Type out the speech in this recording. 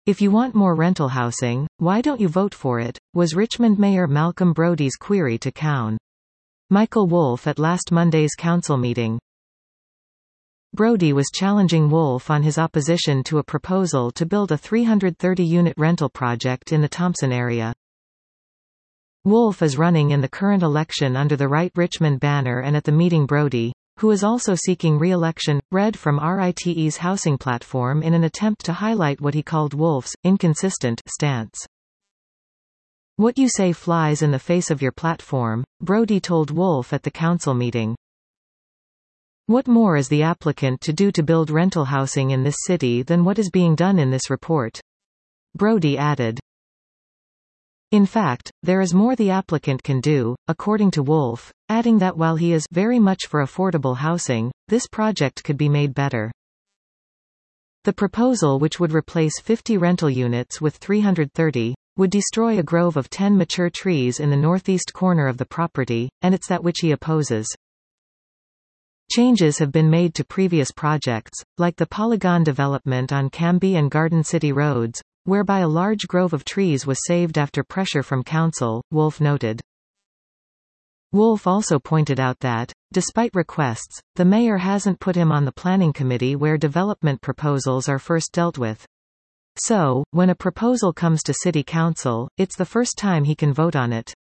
If you want more rental housing, why don't you vote for it, was Richmond Mayor Malcolm Brody's query to Cown. Michael Wolfe at last Monday's council meeting. Brody was challenging Wolfe on his opposition to a proposal to build a 330-unit rental project in the Thompson area. Wolfe is running in the current election under the Right Richmond banner, and at the meeting Brody, who is also seeking re-election, read from RITE's housing platform in an attempt to highlight what he called Wolfe's inconsistent stance. "What you say flies in the face of your platform," Brody told Wolfe at the council meeting. "What more is the applicant to do to build rental housing in this city than what is being done in this report?" Brody added. In fact, there is more the applicant can do, according to Wolfe, adding that while he is very much for affordable housing, this project could be made better. The proposal, which would replace 50 rental units with 330, would destroy a grove of 10 mature trees in the northeast corner of the property, and it's that which he opposes. Changes have been made to previous projects, like the Polygon development on Cambie and Garden City roads, whereby a large grove of trees was saved after pressure from council, Wolfe noted. Wolfe also pointed out that, despite requests, the mayor hasn't put him on the planning committee where development proposals are first dealt with. So, when a proposal comes to city council, it's the first time he can vote on it.